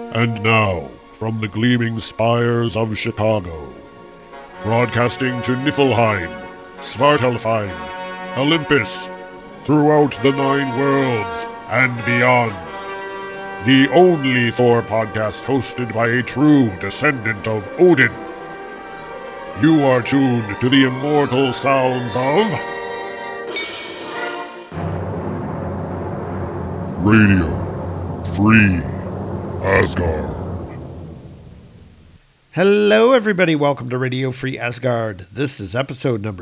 And now, from the gleaming spires of Chicago, broadcasting to Niflheim, Svartalfheim, Olympus, throughout the 9 worlds and beyond, the only Thor podcast hosted by a true descendant of Odin. You are tuned to the immortal sounds of Radio Free Asgard. Hello everybody, welcome to Radio Free Asgard. This is episode number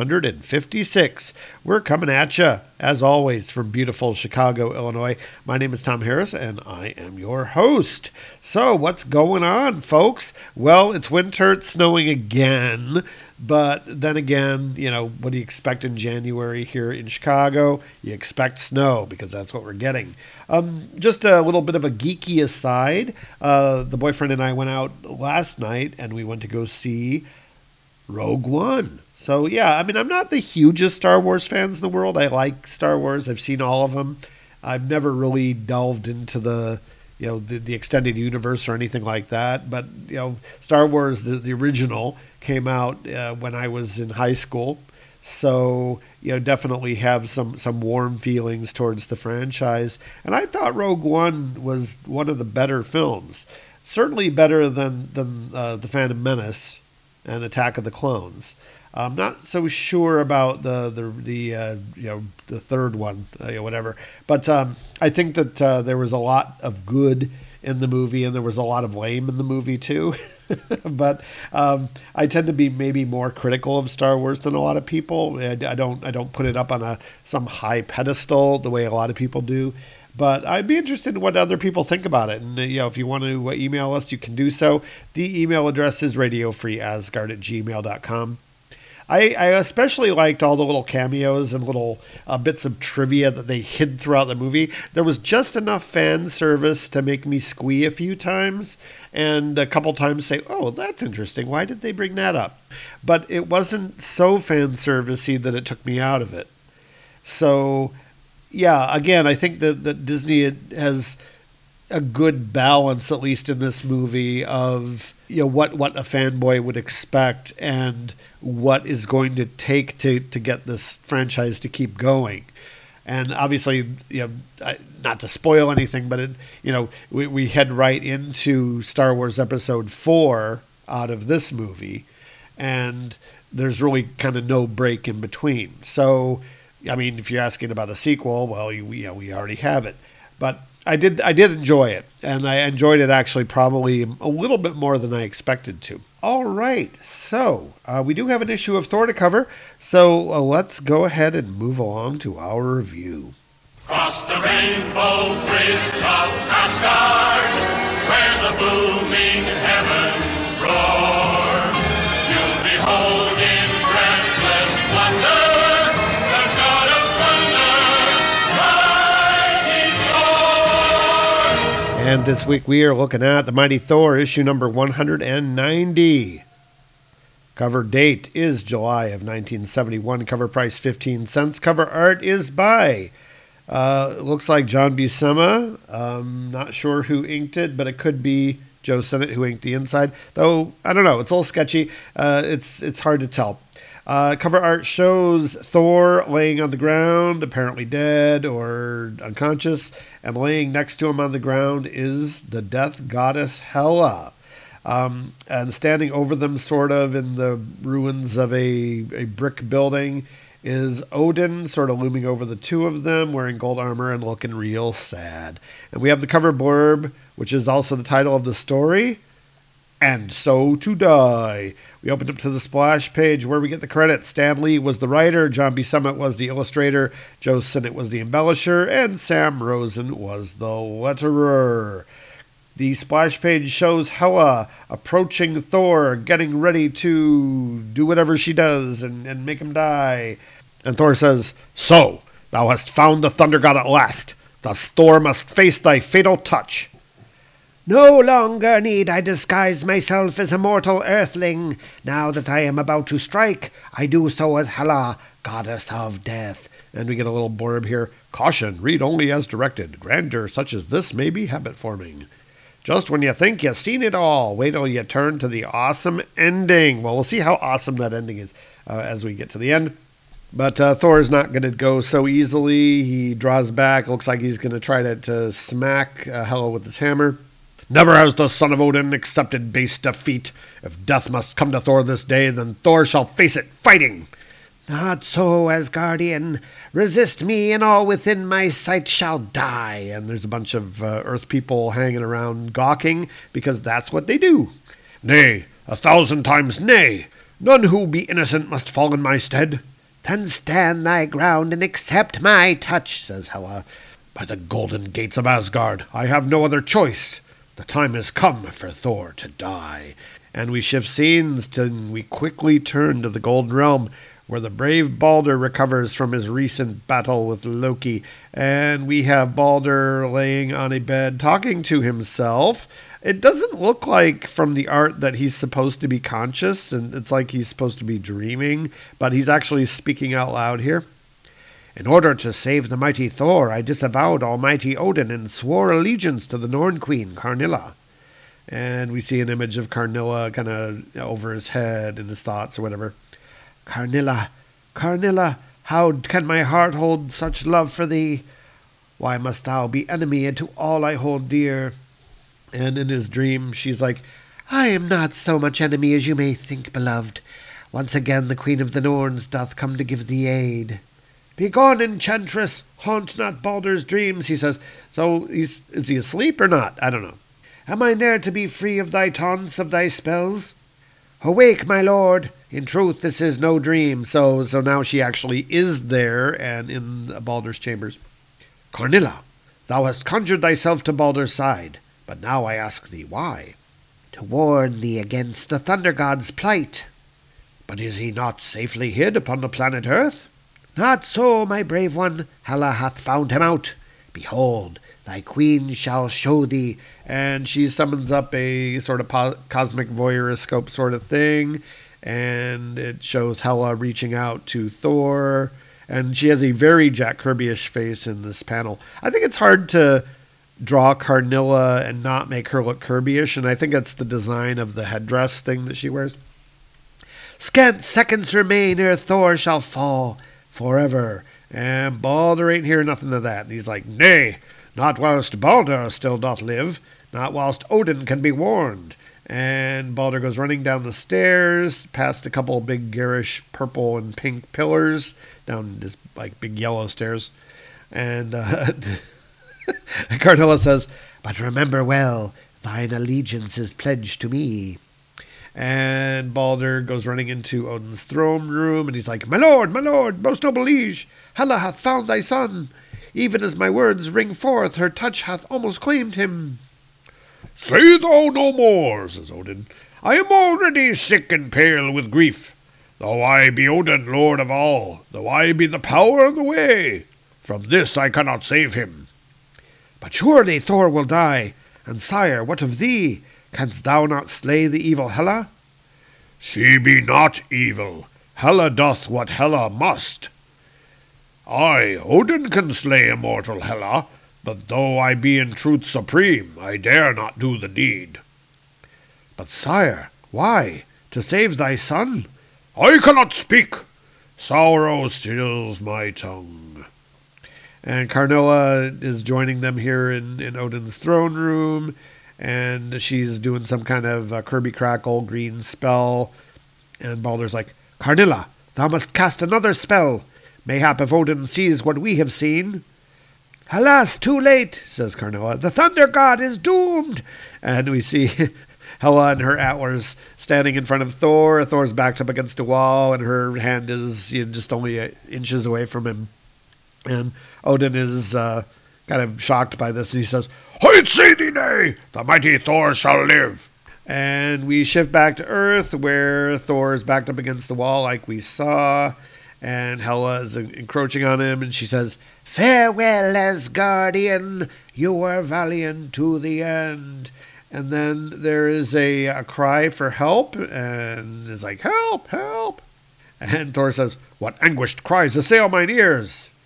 256. We're coming at you, as always, from beautiful Chicago, Illinois. My name is Tom Harris, and I am your host. So, what's going on, folks? Well, it's winter, it's snowing again, but then again, what do you expect in January here in Chicago? You expect snow, because that's what we're getting. Just a little bit of a geeky aside. The boyfriend and I went out last night, and we went to go see Rogue One. So, yeah, I'm not the hugest Star Wars fans in the world. I like Star Wars. I've seen all of them. I've never really delved into the extended universe or anything like that. But, Star Wars, the original, came out when I was in high school. So, definitely have some warm feelings towards the franchise. And I thought Rogue One was one of the better films. Certainly better than The Phantom Menace and Attack of the Clones. I'm not so sure about the third one, whatever. But I think that there was a lot of good in the movie, and there was a lot of lame in the movie too. But I tend to be maybe more critical of Star Wars than a lot of people. I don't put it up on some high pedestal the way a lot of people do. But I'd be interested in what other people think about it. And if you want to email us, you can do so. The email address is radiofreeasgard@gmail.com. I especially liked all the little cameos and little bits of trivia that they hid throughout the movie. There was just enough fan service to make me squee a few times, and a couple times say, oh, that's interesting. Why did they bring that up? But it wasn't so fan servicey that it took me out of it. So, yeah, again, I think that Disney has a good balance, at least in this movie, of what a fanboy would expect and what is going to take to get this franchise to keep going. And obviously, not to spoil anything, but we head right into Star Wars Episode 4 out of this movie, and there's really kind of no break in between. So, if you're asking about a sequel, well, we already have it, but I did enjoy it, and I enjoyed it actually probably a little bit more than I expected to. All right, so we do have an issue of Thor to cover, so let's go ahead and move along to our review. Cross the rainbow bridge of Asgard, where the booming heavens roar. You'll behold in breathless wonder the God of thunder, mighty Thor. And this week we are looking at The Mighty Thor, issue number 190. Cover date is July of 1971. Cover price 15 cents. Cover art is by, looks like John Buscema. Not sure who inked it, but it could be Joe Sinnott who inked the inside. Though, I don't know. It's a little sketchy. It's hard to tell. Cover art shows Thor laying on the ground, apparently dead or unconscious, and laying next to him on the ground is the death goddess Hela. And standing over them sort of in the ruins of a brick building is Odin, sort of looming over the two of them, wearing gold armor and looking real sad. And we have the cover blurb, which is also the title of the story, And So to Die. We opened up to the splash page where we get the credits. Stan Lee was the writer, John Buscema was the illustrator, Joe Sinnott was the embellisher, and Sam Rosen was the letterer. The splash page shows Hela approaching Thor, getting ready to do whatever she does and make him die. And Thor says, So, thou hast found the Thunder God at last. Thus Thor must face thy fatal touch. No longer need I disguise myself as a mortal earthling. Now that I am about to strike, I do so as Hela, goddess of death. And we get a little blurb here. Caution, read only as directed. Grandeur such as this may be habit-forming. Just when you think you've seen it all, wait till you turn to the awesome ending. Well, we'll see how awesome that ending is as we get to the end. But Thor is not going to go so easily. He draws back. Looks like he's going to try to smack Hela with his hammer. Never has the son of Odin accepted base defeat. If death must come to Thor this day, then Thor shall face it fighting. Not so, Asgardian. Resist me, and all within my sight shall die. And there's a bunch of Earth people hanging around gawking, because that's what they do. Nay, 1,000 times nay. None who be innocent must fall in my stead. Then stand thy ground and accept my touch, says Hela. By the golden gates of Asgard, I have no other choice. The time has come for Thor to die. And we shift scenes, and we quickly turn to the Golden Realm, where the brave Balder recovers from his recent battle with Loki. And we have Balder laying on a bed talking to himself. It doesn't look like from the art that he's supposed to be conscious, and it's like he's supposed to be dreaming, but he's actually speaking out loud here. In order to save the mighty Thor, I disavowed almighty Odin and swore allegiance to the Norn queen, Karnilla. And we see an image of Karnilla kind of over his head in his thoughts or whatever. Karnilla, Karnilla, how can my heart hold such love for thee? Why must thou be enemy to all I hold dear? And in his dream, she's like, I am not so much enemy as you may think, beloved. Once again the Queen of the Norns doth come to give thee aid. Begone, enchantress, haunt not Balder's dreams, he says. So is he asleep or not? I don't know. Am I ne'er to be free of thy taunts, of thy spells? Awake, my lord. In truth, this is no dream. So now she actually is there and in Balder's chambers. Karnilla, thou hast conjured thyself to Balder's side, but now I ask thee why. To warn thee against the thunder god's plight. But is he not safely hid upon the planet Earth? Not so, my brave one. Hela hath found him out. Behold, thy queen shall show thee. And she summons up a sort of cosmic voyeuroscope sort of thing. And it shows Hela reaching out to Thor. And she has a very Jack Kirby-ish face in this panel. I think it's hard to draw Karnilla and not make her look Kirby-ish. And I think that's the design of the headdress thing that she wears. Scant seconds remain ere Thor shall fall forever. And Balder ain't hear nothing of that. And he's like, nay, not whilst Balder still doth live, not whilst Odin can be warned. And Balder goes running down the stairs, past a couple of big garish purple and pink pillars, down this like big yellow stairs. And Karnilla says, but remember well, thine allegiance is pledged to me. And Balder goes running into Odin's throne room, and he's like, my lord, most noble liege, Hela hath found thy son. Even as my words ring forth, her touch hath almost claimed him. Say thou no more, says Odin. I am already sick and pale with grief. Though I be Odin, lord of all, though I be the power and the way, from this I cannot save him. But surely Thor will die, and sire, what of thee? Canst thou not slay the evil Hela? She be not evil. Hela doth what Hela must. I, Odin, can slay immortal Hela, but though I be in truth supreme, I dare not do the deed. But sire, why? To save thy son? I cannot speak. Sorrow stills my tongue. And Karnilla is joining them here in Odin's throne room, and she's doing some kind of Kirby Crackle green spell. And Balder's like, Karnilla, thou must cast another spell. Mayhap if Odin sees what we have seen. Alas, too late, says Karnilla. The thunder god is doomed. And we see Hela and her antlers standing in front of Thor. Thor's backed up against a wall, and her hand is just only inches away from him. And Odin is kind of shocked by this, and he says, I say thee nay, the mighty Thor shall live. And we shift back to Earth, where Thor is backed up against the wall like we saw, and Hela is encroaching on him, and she says, Farewell, Asgardian, you were valiant to the end. And then there is a cry for help, and it's like, help, help. And Thor says, what anguished cries assail mine ears?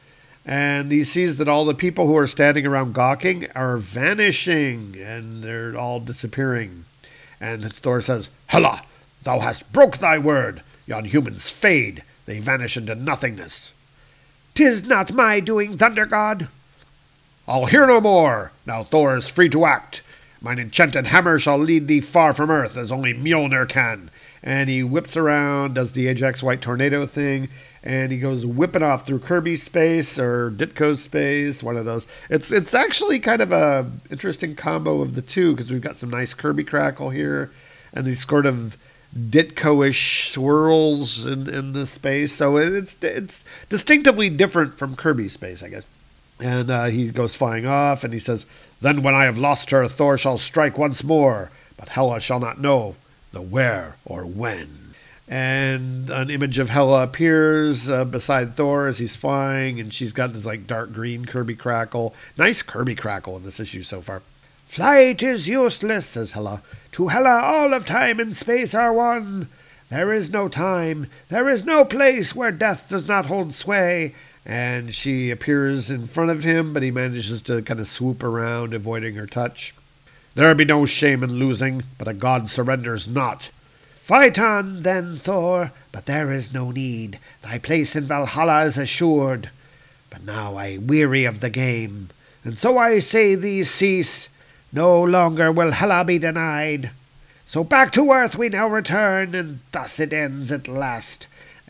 And he sees that all the people who are standing around gawking are vanishing, and they're all disappearing. And Thor says, Hela, thou hast broke thy word. Yon humans fade. They vanish into nothingness. 'Tis not my doing, Thunder God. I'll hear no more. Now Thor is free to act. Mine enchanted hammer shall lead thee far from earth, as only Mjolnir can. And he whips around, does the Ajax White Tornado thing, and he goes whipping off through Kirby space or Ditko space, one of those. It's actually kind of a interesting combo of the two, because we've got some nice Kirby crackle here, and these sort of Ditko-ish swirls in the space. So it's distinctively different from Kirby space, I guess. And he goes flying off, and he says, Then when I have lost her, Thor shall strike once more, but Hela shall not know the where or when. And an image of Hela appears beside Thor as he's flying, and she's got this like dark green Kirby crackle. Nice Kirby crackle in this issue so far. Flight is useless, says Hela. To Hela all of time and space are one. There is no time, there is no place where death does not hold sway. And she appears in front of him, but he manages to kind of swoop around, avoiding her touch. There be no shame in losing, but a god surrenders not. Fight on, then, Thor, but there is no need. Thy place in Valhalla is assured. But now I weary of the game, and so I say thee cease. No longer will Hela be denied. So back to earth we now return, and thus it ends at last.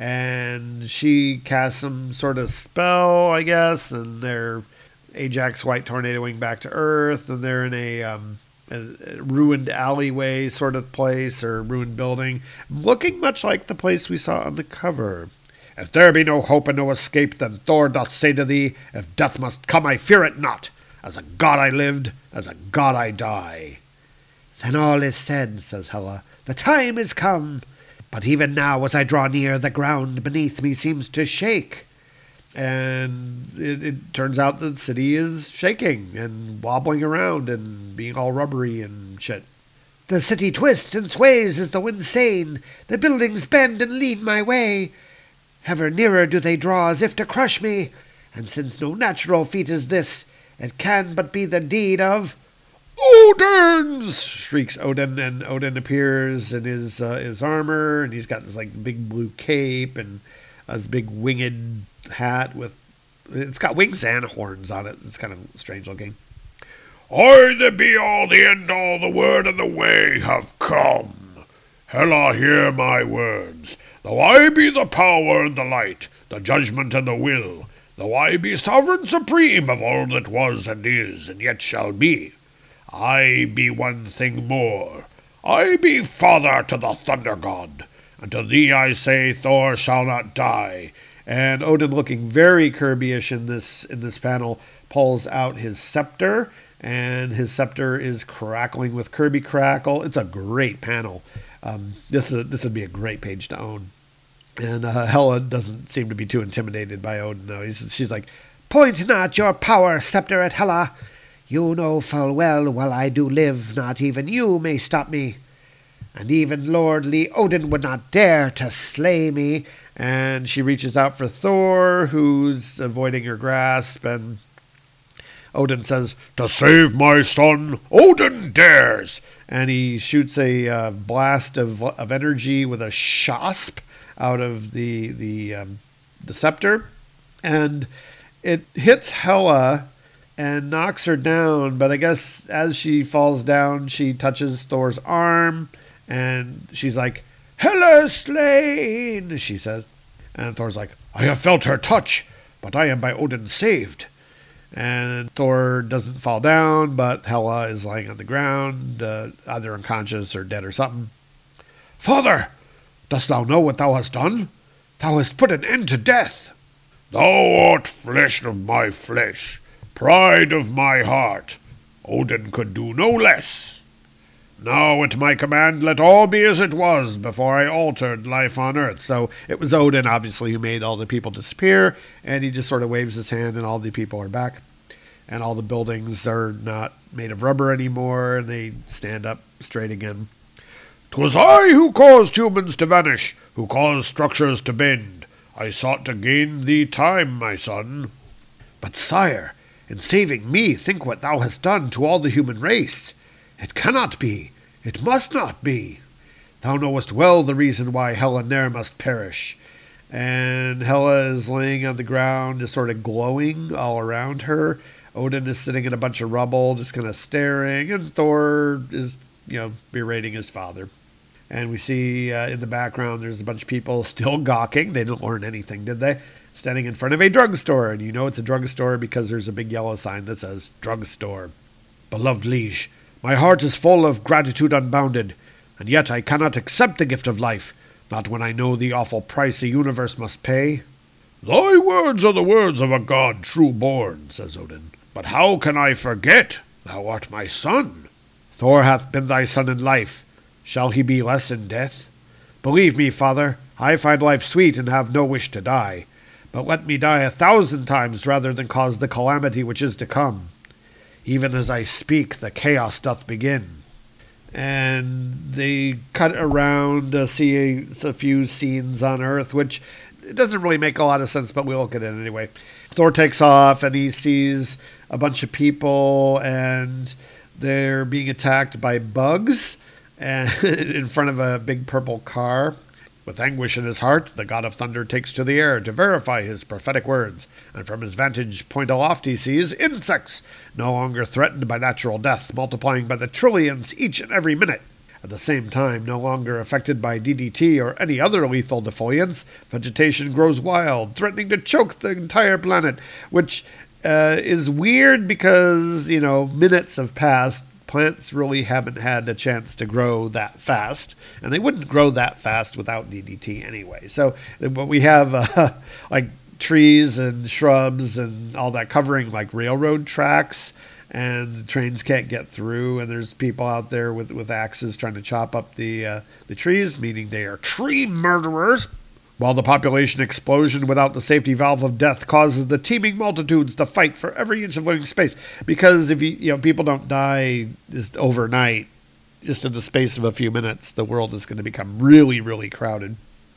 And she casts some sort of spell, I guess, and they're Ajax White tornadoing back to Earth, and they're in a ruined alleyway sort of place, or ruined building, looking much like the place we saw on the cover. If there be no hope and no escape, then Thor doth say to thee, If death must come, I fear it not. As a god I lived, as a god I die. Then all is said, says Hela. The time is come. But even now, as I draw near, the ground beneath me seems to shake. And it turns out the city is shaking and wobbling around and being all rubbery and shit. The city twists and sways as though insane. The buildings bend and lead my way. Ever nearer do they draw as if to crush me. And since no natural feat is this, it can but be the deed of Odin's! Shrieks Odin, and Odin appears in his armor, and he's got this like big blue cape and this big winged hat it's got wings and horns on it. It's kind of strange looking. I, the be-all, the end-all, the word and the way, have come. Hela, hear my words. Though I be the power and the light, the judgment and the will, though I be sovereign supreme of all that was and is and yet shall be, I be one thing more. I be father to the Thunder God, and to thee I say Thor shall not die. And Odin, looking very Kirby-ish in this panel, pulls out his scepter, and his scepter is crackling with Kirby crackle. It's a great panel. This would be a great page to own. And Hela doesn't seem to be too intimidated by Odin, though. She's like, Point not your power scepter at Hela. You know full well, while I do live, not even you may stop me. And even lordly Odin would not dare to slay me. And she reaches out for Thor, who's avoiding her grasp, and Odin says, To save my son, Odin dares! And he shoots a blast of energy with a shasp out of the scepter, and it hits Hela and knocks her down, but I guess as she falls down, she touches Thor's arm, and she's like, Hela slain, she says. And Thor's like, I have felt her touch, but I am by Odin saved. And Thor doesn't fall down, but Hela is lying on the ground, either unconscious or dead or something. Father, dost thou know what thou hast done? Thou hast put an end to death. Thou art flesh of my flesh, pride of my heart. Odin could do no less. Now at my command let all be as it was before I altered life on earth. So it was Odin, obviously, who made all the people disappear, and he just sort of waves his hand and all the people are back. And all the buildings are not made of rubber anymore, and they stand up straight again. 'Twas I who caused humans to vanish, who caused structures to bend. I sought to gain thee time, my son. But, sire, in saving me, think what thou hast done to all the human race. It cannot be. It must not be. Thou knowest well the reason why Hela ne'er must perish. And Hela is laying on the ground, just sort of glowing all around her. Odin is sitting in a bunch of rubble, just kind of staring, and Thor is, berating his father. And we see in the background there's a bunch of people still gawking. They didn't learn anything, did they? Standing in front of a drugstore, and you know it's a drugstore because there's a big yellow sign that says drugstore. Beloved liege, my heart is full of gratitude unbounded, and yet I cannot accept the gift of life, not when I know the awful price the universe must pay. Thy words are the words of a god true born, says Odin. But how can I forget? Thou art my son. Thor hath been thy son in life. Shall he be less in death? Believe me, father, I find life sweet and have no wish to die. But let me die 1,000 times rather than cause the calamity which is to come. Even as I speak, the chaos doth begin. And they cut around to see a few scenes on Earth, which it doesn't really make a lot of sense, but we'll look at it anyway. Thor takes off, and he sees a bunch of people, and they're being attacked by bugs and in front of a big purple car. With anguish in his heart, the god of thunder takes to the air to verify his prophetic words, and from his vantage point aloft he sees insects, no longer threatened by natural death, multiplying by the trillions each and every minute. At the same time, no longer affected by DDT or any other lethal defoliants, vegetation grows wild, threatening to choke the entire planet, which is weird because, minutes have passed. Plants really haven't had a chance to grow that fast, and they wouldn't grow that fast without DDT anyway. So what we have, like trees and shrubs and all that covering like railroad tracks, and the trains can't get through, and there's people out there with axes trying to chop up the trees, meaning they are tree murderers. While the population explosion without the safety valve of death causes the teeming multitudes to fight for every inch of living space. Because if people don't die just overnight, just in the space of a few minutes, the world is going to become really, really crowded.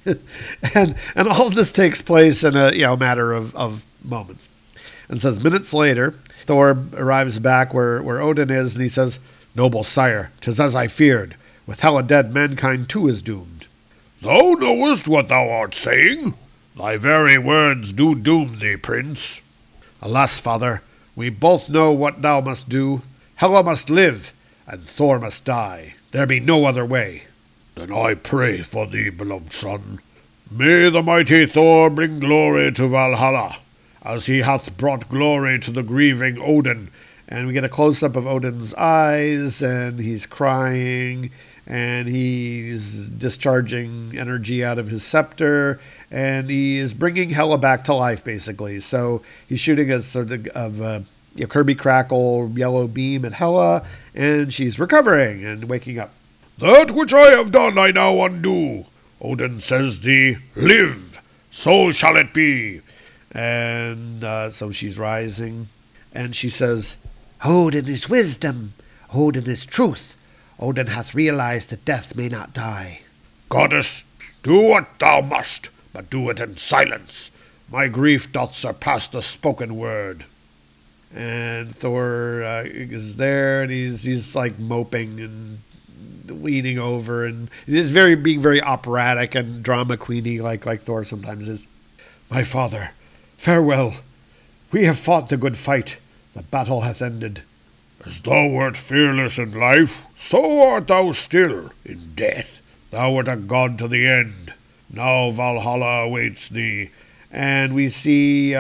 and all of this takes place in a matter of moments. And says minutes later, Thor arrives back where Odin is, and he says, "Noble sire, 'tis as I feared. With Hela dead, mankind too is doomed." Thou knowest what thou art saying. Thy very words do doom thee, prince. Alas, father, we both know what thou must do. Hela must live, and Thor must die. There be no other way. Then I pray for thee, beloved son. May the mighty Thor bring glory to Valhalla, as he hath brought glory to the grieving Odin. And we get a close-up of Odin's eyes, and he's crying, and he's discharging energy out of his scepter, and he is bringing Hela back to life, basically. So he's shooting a sort of Kirby Crackle yellow beam at Hela, and she's recovering and waking up. That which I have done I now undo. Odin says thee, live, so shall it be. And so she's rising, and she says, Odin is wisdom, Odin is truth. Odin hath realized that death may not die. Goddess, do what thou must, but do it in silence. My grief doth surpass the spoken word. And Thor is there, and he's like moping and leaning over, and he's being very operatic and drama queeny like Thor sometimes is. My father, farewell. We have fought the good fight. The battle hath ended. As thou wert fearless in life, so art thou still in death. Thou wert a god to the end. Now Valhalla awaits thee. And we see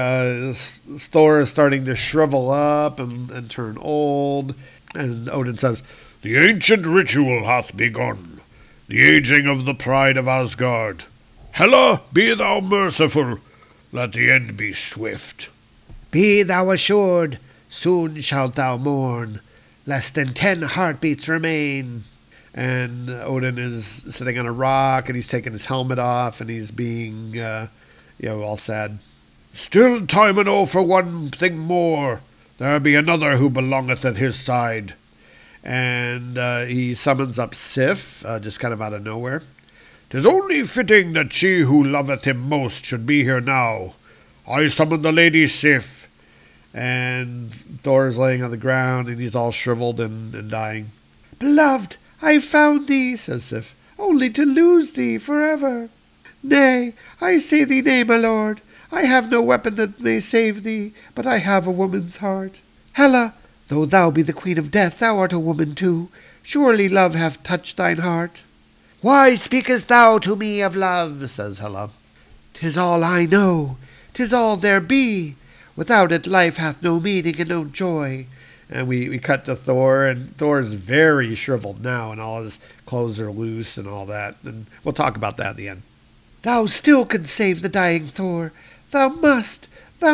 Thor is starting to shrivel up and turn old. And Odin says, The ancient ritual hath begun, the aging of the pride of Asgard. Hela, be thou merciful. Let the end be swift. Be thou assured, soon shalt thou mourn. Less than 10 heartbeats remain. And Odin is sitting on a rock, and he's taking his helmet off, and he's being, all sad. Still time enough for one thing more. There be another who belongeth at his side. And he summons up Sif, just kind of out of nowhere. 'Tis only fitting that she who loveth him most should be here now. I summon the Lady Sif. And Thor's laying on the ground, and he's all shriveled and dying. Beloved, I found thee, says Sif, only to lose thee forever. Nay, I say thee nay, my lord. I have no weapon that may save thee, but I have a woman's heart. Hela, though thou be the queen of death, thou art a woman too. Surely love hath touched thine heart. Why speakest thou to me of love, says Hela. 'Tis all I know, 'tis all there be. Without it life hath no meaning and no joy. And we cut to Thor, and Thor's very shriveled now, and all his clothes are loose and all that. And we'll talk about that at the end. Thou still canst save the dying Thor. Thou must,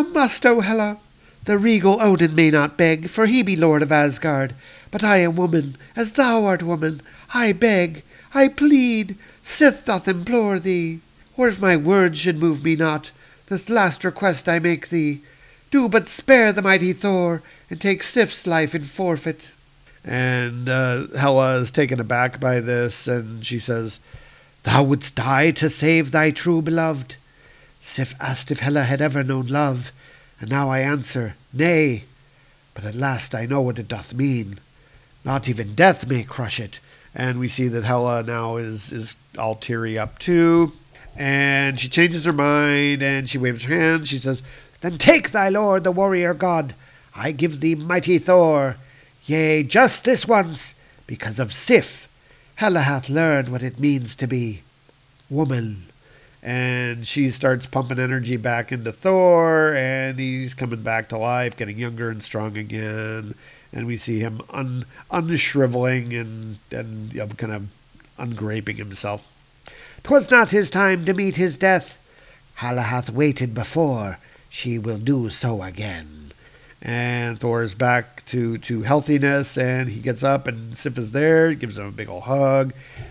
O Hela. The regal Odin may not beg, for he be lord of Asgard. But I am woman, as thou art woman. I beg, I plead, Sith doth implore thee. Or if my words should move me not, this last request I make thee. Do but spare the mighty Thor, and take Sif's life in forfeit. And Hela is taken aback by this, and she says, Thou wouldst die to save thy true beloved. Sif asked if Hela had ever known love, and now I answer, nay. But at last I know what it doth mean. Not even death may crush it. And we see that Hela now is all teary up too. And she changes her mind, and she waves her hand. She says, Then take thy lord, the warrior god. I give thee mighty Thor. Yea, just this once, because of Sif, Hela hath learned what it means to be woman. And she starts pumping energy back into Thor, and he's coming back to life, getting younger and strong again. And we see him unshriveling and kind of ungraping himself. 'Twas not his time to meet his death. Hela hath waited before. She will do so again. And Thor is back to healthiness, and he gets up, and Sif is there. He gives him a big ol' hug.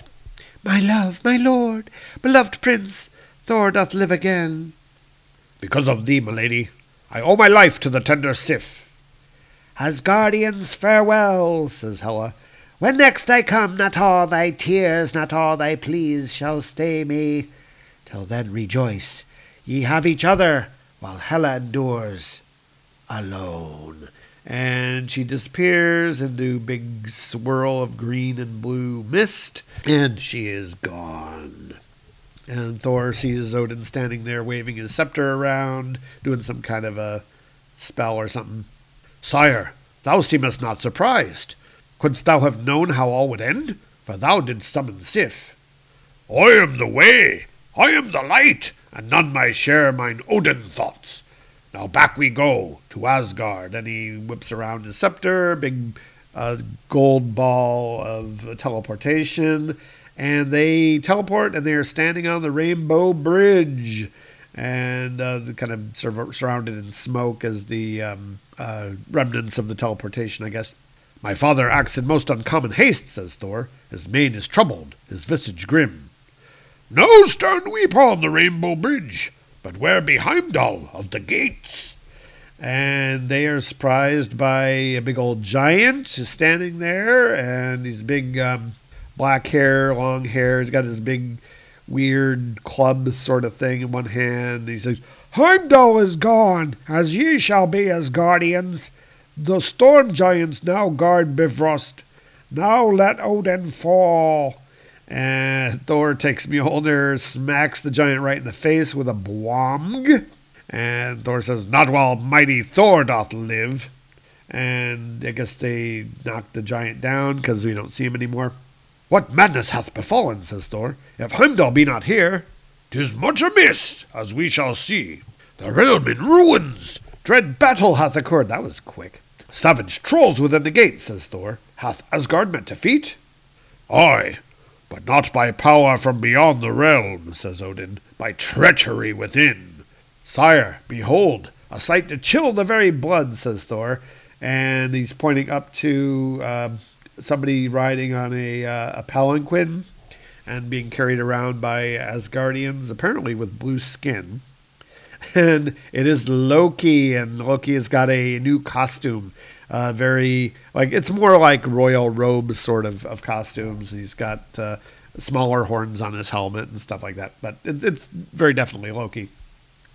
My love, my lord, beloved prince, Thor doth live again. Because of thee, my lady, I owe my life to the tender Sif. Asgardians, farewell, says Hela. When next I come, not all thy tears, not all thy pleas shall stay me. Till then rejoice, ye have each other, while Hela endures alone. And she disappears into a big swirl of green and blue mist, and she is gone. And Thor sees Odin standing there waving his scepter around, doing some kind of a spell or something. Sire, thou seemest not surprised. Couldst thou have known how all would end? For thou didst summon Sif. I am the way, I am the light, and none may share mine Odin thoughts. Now back we go to Asgard. And he whips around his scepter, big gold ball of teleportation, and they teleport, and they are standing on the Rainbow Bridge, and kind of surrounded in smoke as the remnants of the teleportation, I guess. My father acts in most uncommon haste, says Thor. His mien is troubled, his visage grim. No stern we upon the Rainbow Bridge, but where be Heimdall of the gates? And they are surprised by a big old giant standing there, and he's big black hair, long hair. He's got his big weird club sort of thing in one hand. He says, Heimdall is gone, as ye shall be as guardians. The storm giants now guard Bifrost. Now let Odin fall. And Thor takes Mjolnir, smacks the giant right in the face with a blomg. And Thor says, Not while mighty Thor doth live. And I guess they knock the giant down because we don't see him anymore. What madness hath befallen, says Thor, if Heimdall be not here? 'Tis much amiss, as we shall see. The realm in ruins. Dread battle hath occurred. That was quick. Savage trolls within the gate, says Thor. Hath Asgard met defeat? Aye, but not by power from beyond the realm, says Odin, by treachery within. Sire, behold, a sight to chill the very blood, says Thor. And he's pointing up to somebody riding on a palanquin and being carried around by Asgardians, apparently with blue skin. And it is Loki, and Loki has got a new costume. It's more like royal robes sort of costumes. He's got smaller horns on his helmet and stuff like that. But it's very definitely Loki.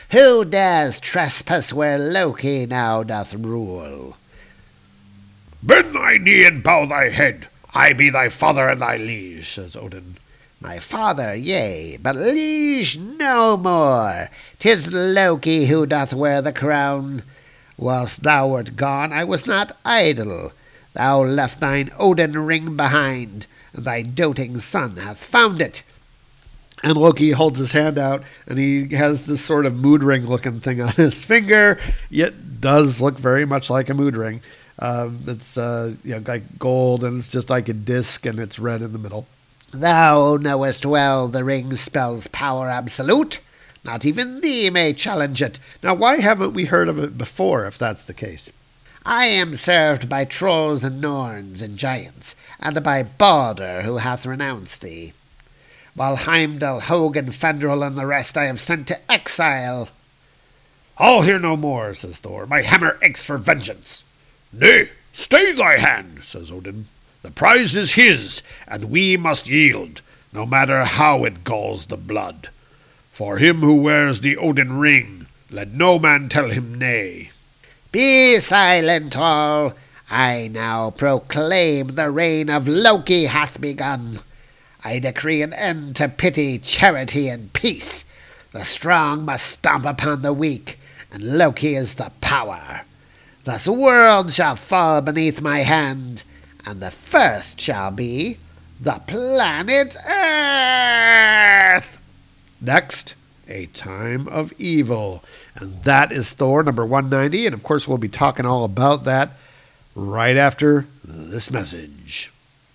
Who dares trespass where Loki now doth rule? Bend thy knee and bow thy head. I be thy father and thy liege, says Odin. My father, yea, but liege no more. 'Tis Loki who doth wear the crown. Whilst thou wert gone, I was not idle. Thou left thine Odin ring behind, and thy doting son hath found it. And Loki holds his hand out, and he has this sort of mood ring looking thing on his finger, yet does look very much like a mood ring. It's like gold, and it's just like a disc, and it's red in the middle. Thou knowest well the ring spells power absolute. Not even thee may challenge it. Now, why haven't we heard of it before, if that's the case? I am served by trolls and norns and giants, and by Balder, who hath renounced thee. While Heimdall, Hogan, Fandral, and the rest I have sent to exile. I'll hear no more, says Thor. My hammer aches for vengeance. Nay, stay thy hand, says Odin. The prize is his, and we must yield, no matter how it galls the blood. For him who wears the Odin ring, let no man tell him nay. Be silent all. I now proclaim the reign of Loki hath begun. I decree an end to pity, charity, and peace. The strong must stomp upon the weak, and Loki is the power. Thus worlds shall fall beneath my hand, and the first shall be the planet Earth. Next, A Time of Evil. And that is Thor number 190. And of course, we'll be talking all about that right after this message.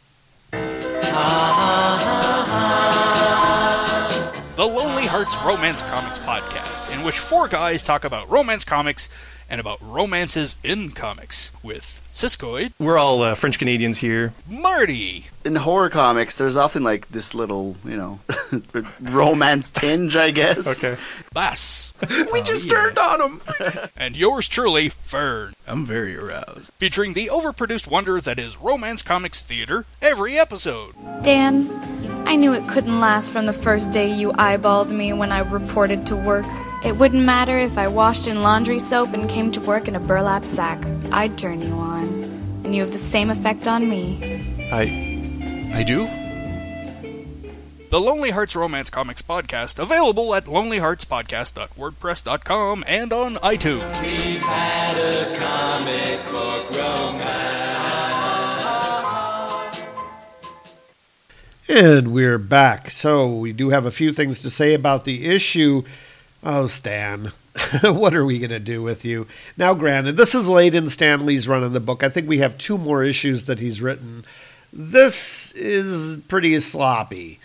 The Lonely Hearts Romance Comics Podcast, in which four guys talk about romance comics and about romances in comics, with Siskoid. We're all French Canadians here. Marty. In horror comics, there's often like this little, romance tinge, I guess. Okay. Bass. We just turned on him. And yours truly, Fern. I'm very aroused. Featuring the overproduced wonder that is Romance Comics Theater every episode. Dan, I knew it couldn't last from the first day you eyeballed me when I reported to work. It wouldn't matter if I washed in laundry soap and came to work in a burlap sack. I'd turn you on. And you have the same effect on me. I do? The Lonely Hearts Romance Comics Podcast, available at lonelyheartspodcast.wordpress.com and on iTunes. We've had a comic book romance. And we're back. So we do have a few things to say about the issue. Oh, Stan, what are we going to do with you? Now, granted, this is late in Stan Lee's run in the book. I think we have 2 more issues that he's written. This is pretty sloppy.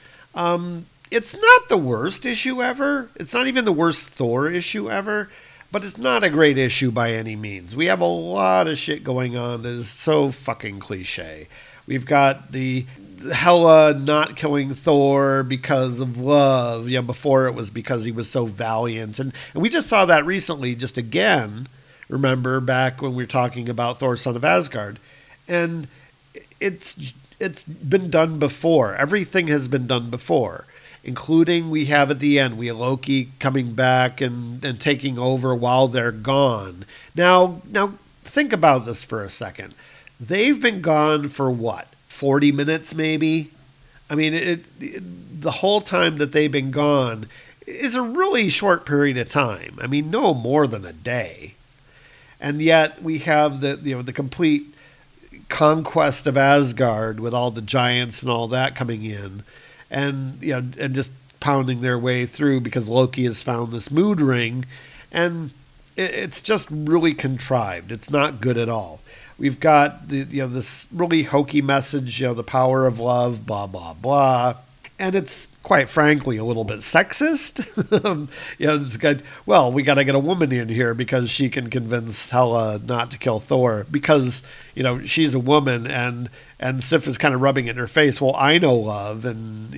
It's not the worst issue ever. It's not even the worst Thor issue ever. But it's not a great issue by any means. We have a lot of shit going on that is so fucking cliche. We've got the Hela not killing Thor because of love. Before it was because he was so valiant. And we just saw that recently, just again, remember, back when we were talking about Thor, Son of Asgard. And it's been done before. Everything has been done before, including we have at the end, we have Loki coming back and taking over while they're gone. Now, think about this for a second. They've been gone for what? 40 minutes maybe? I mean, the whole time that they've been gone is a really short period of time. I mean, no more than a day. And yet we have the complete conquest of Asgard with all the giants and all that coming in and just pounding their way through because Loki has found this mood ring, and it's just really contrived. It's not good at all. We've got this really hokey message, the power of love, blah, blah, blah. And it's, quite frankly, a little bit sexist. It's good. Well, we got to get a woman in here because she can convince Hela not to kill Thor because, she's a woman, and Sif is kind of rubbing it in her face. Well, I know love. And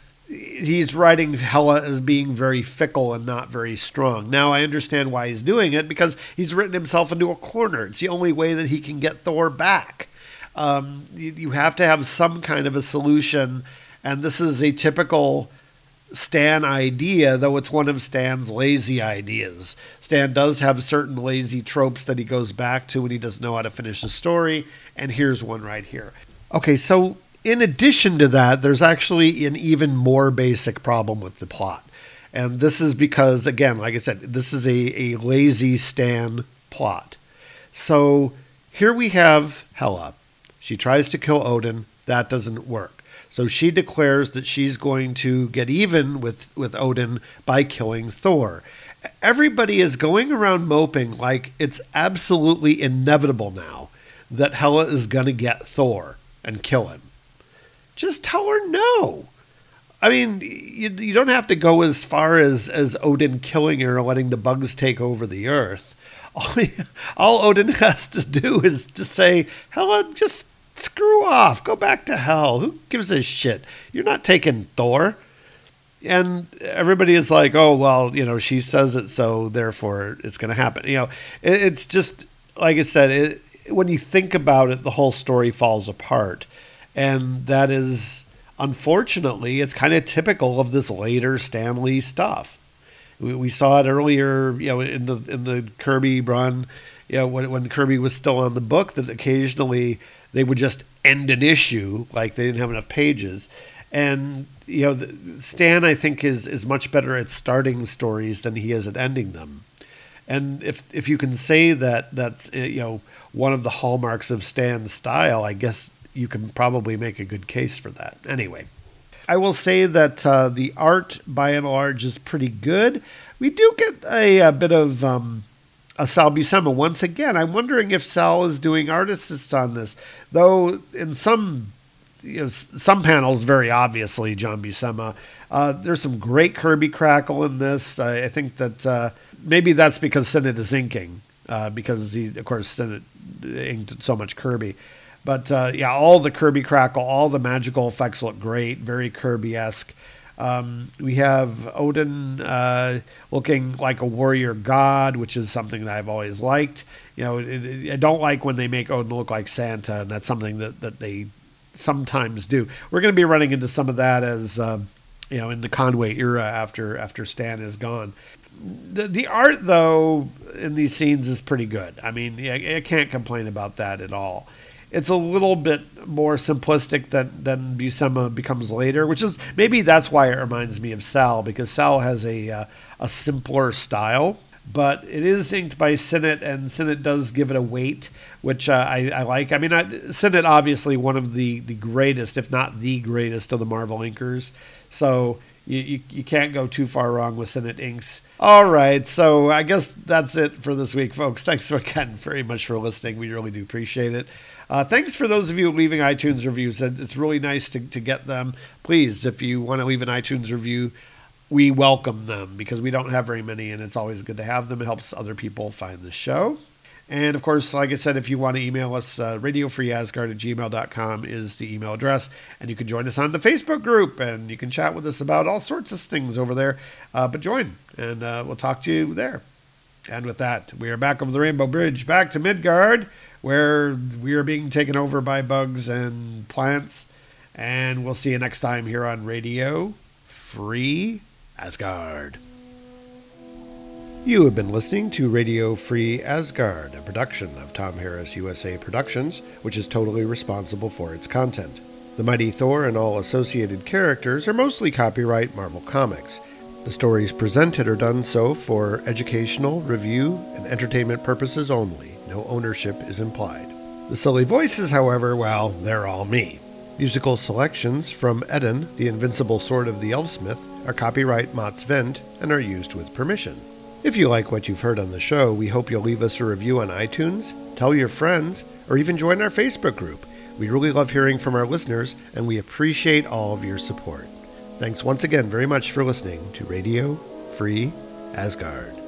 he's writing Hela as being very fickle and not very strong. Now, I understand why he's doing it, because he's written himself into a corner. It's the only way that he can get Thor back. You have to have some kind of a solution, and this is a typical Stan idea, though it's one of Stan's lazy ideas. Stan does have certain lazy tropes that he goes back to when he doesn't know how to finish a story, and here's one right here. Okay, so in addition to that, there's actually an even more basic problem with the plot. And this is because, again, like I said, this is a lazy Stan plot. So here we have Hela. She tries to kill Odin. That doesn't work. So she declares that she's going to get even with Odin by killing Thor. Everybody is going around moping like it's absolutely inevitable now that Hela is going to get Thor and kill him. Just tell her no. I mean, you don't have to go as far as Odin killing her and letting the bugs take over the earth. All Odin has to do is just say, Hela, just screw off. Go back to hell. Who gives a shit? You're not taking Thor. And everybody is like, oh, well, she says it, so therefore it's going to happen. It's just, like I said, when you think about it, the whole story falls apart. And that is, unfortunately, it's kind of typical of this later Stan Lee stuff. We saw it earlier, in the Kirby run, when Kirby was still on the book, that occasionally they would just end an issue, like they didn't have enough pages. And, Stan, I think, is much better at starting stories than he is at ending them. And if you can say that that's, one of the hallmarks of Stan's style, I guess you can probably make a good case for that. Anyway, I will say that the art, by and large, is pretty good. We do get a bit of Sal Buscema. Once again, I'm wondering if Sal is doing art assist on this. Though in some panels, very obviously, John Buscema. There's some great Kirby crackle in this. I think that maybe that's because Sinnott is inking, because he, of course, Sinnott inked so much Kirby. But all the Kirby crackle, all the magical effects look great, very Kirby-esque. We have Odin looking like a warrior god, which is something that I've always liked. I don't like when they make Odin look like Santa, and that's something that they sometimes do. We're going to be running into some of that as in the Conway era after Stan is gone. The art, though, in these scenes is pretty good. I mean, I can't complain about that at all. It's a little bit more simplistic than Buscema becomes later, which is maybe that's why it reminds me of Sal, because Sal has a simpler style, but it is inked by Sinnott, and Sinnott does give it a weight, which I like. I mean, Sinnott obviously one of the greatest, if not the greatest, of the Marvel inkers, so you can't go too far wrong with Sinnott inks. All right, so I guess that's it for this week, folks. Thanks again very much for listening. We really do appreciate it. Thanks for those of you leaving iTunes reviews. It's really nice to get them. Please, if you want to leave an iTunes review, we welcome them because we don't have very many, and it's always good to have them. It helps other people find the show. And, of course, like I said, if you want to email us, radiofreeasgard@gmail.com is the email address. And you can join us on the Facebook group, and you can chat with us about all sorts of things over there. But join, and we'll talk to you there. And with that, we are back over the Rainbow Bridge, back to Midgard, where we are being taken over by bugs and plants. And we'll see you next time here on Radio Free Asgard. You have been listening to Radio Free Asgard, a production of Tom Harris USA Productions, which is totally responsible for its content. The Mighty Thor and all associated characters are mostly copyright Marvel Comics. The stories presented are done so for educational, review, and entertainment purposes only. No ownership is implied. The silly voices, however, well, they're all me. Musical selections from Eden, the Invincible Sword of the Elfsmith, are copyright Mott's Vent and are used with permission. If you like what you've heard on the show, we hope you'll leave us a review on iTunes, tell your friends, or even join our Facebook group. We really love hearing from our listeners, and we appreciate all of your support. Thanks once again very much for listening to Radio Free Asgard.